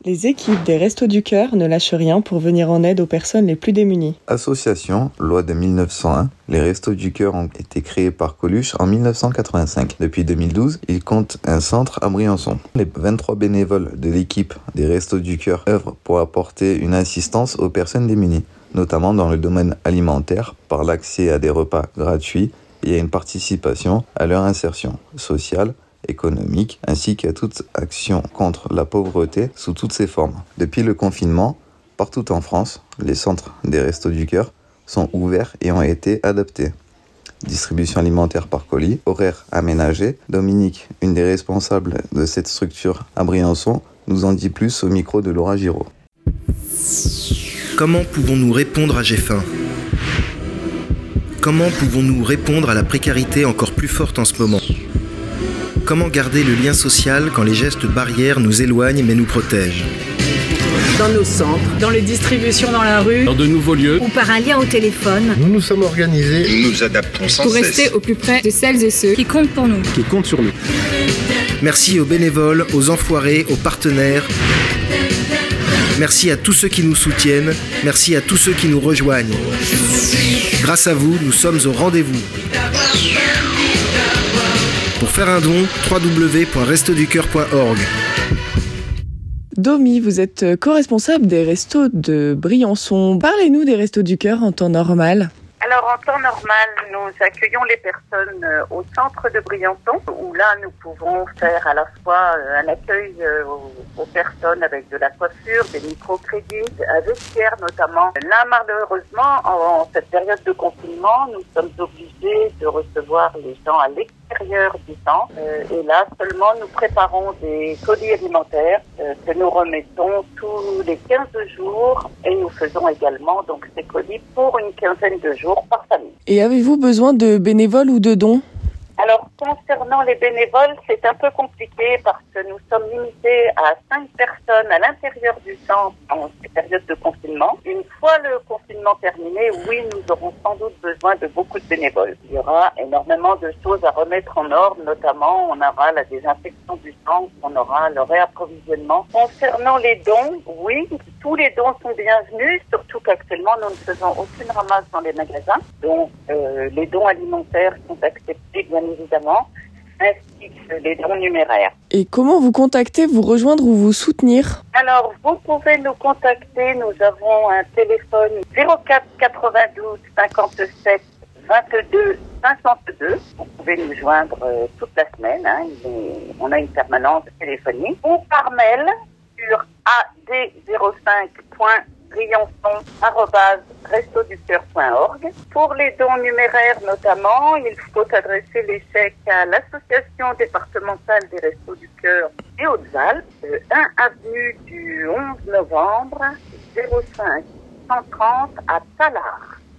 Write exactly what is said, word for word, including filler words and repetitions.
Les équipes des Restos du Cœur ne lâchent rien pour venir en aide aux personnes les plus démunies. Association, loi de mille neuf cent un, les Restos du Cœur ont été créés par Coluche en mille neuf cent quatre-vingt-cinq. Depuis deux mille douze, ils comptent un centre à Briançon. Les vingt-trois bénévoles de l'équipe des Restos du Cœur œuvrent pour apporter une assistance aux personnes démunies, notamment dans le domaine alimentaire, par l'accès à des repas gratuits et à une participation à leur insertion sociale, économique, ainsi qu'à toute action contre la pauvreté sous toutes ses formes. Depuis le confinement, partout en France, les centres des Restos du Cœur sont ouverts et ont été adaptés. Distribution alimentaire par colis, horaires aménagés. Dominique, une des responsables de cette structure à Briançon, nous en dit plus au micro de Laura Giraud. Comment pouvons-nous répondre à J'ai faim ? Comment pouvons-nous répondre à la précarité encore plus forte en ce moment ? Comment garder le lien social quand les gestes barrières nous éloignent mais nous protègent ? Dans nos centres, dans les distributions dans la rue, dans de nouveaux lieux, ou par un lien au téléphone. Nous nous sommes organisés, nous nous adaptons sans pour cesse. rester au plus près de celles et ceux qui comptent pour nous. Qui comptent sur nous. Merci aux bénévoles, aux enfoirés, aux partenaires. Merci à tous ceux qui nous soutiennent. Merci à tous ceux qui nous rejoignent. Grâce à vous, nous sommes au rendez-vous. Pour faire un don, w w w point restos du cœur point org. Domi, vous êtes co-responsable des Restos de Briançon. Parlez-nous des Restos du Cœur en temps normal. Alors, en temps normal, nous accueillons les personnes euh, au centre de Briançon, où là, nous pouvons faire à la fois euh, un accueil euh, aux, aux personnes avec de la coiffure, des microcrédits, un vestiaire notamment. Là, malheureusement, en, en cette période de confinement, nous sommes obligés de recevoir les gens à l'extérieur du centre. Euh, et là, seulement, nous préparons des colis alimentaires euh, que nous remettons tous les quinze jours. Et nous faisons également donc ces colis pour une quinzaine de jours par famille. Et avez-vous besoin de bénévoles ou de dons ? Alors, concernant les bénévoles, c'est un peu compliqué parce que nous sommes limités à cinq personnes à l'intérieur du centre en cette période de confinement. Une fois le confinement terminé, oui, nous aurons sans doute besoin de beaucoup de bénévoles. Il y aura énormément de choses à remettre en ordre, notamment on aura la désinfection du centre, on aura le réapprovisionnement. Concernant les dons, oui, tous les dons sont bienvenus, surtout qu'actuellement nous ne faisons aucune ramasse dans les magasins. Donc, euh, les dons alimentaires sont acceptés, bien évidemment, ainsi que les dons numéraires. Et comment vous contacter, vous rejoindre ou vous soutenir ? Alors, vous pouvez nous contacter. Nous avons un téléphone zéro quatre quatre-vingt-douze cinquante-sept vingt-deux cinquante-deux. Vous pouvez nous joindre euh, toute la semaine. Hein. Est, on a une permanence téléphonique. Ou par mail sur a d zéro cinq point briançon arobase restos du cœur point org. Pour les dons numéraires notamment, il faut adresser les chèques à l'association départementale des Restos du Cœur des Hautes-Alpes, un avenue du onze novembre, zéro cinq cent trente à Tallard.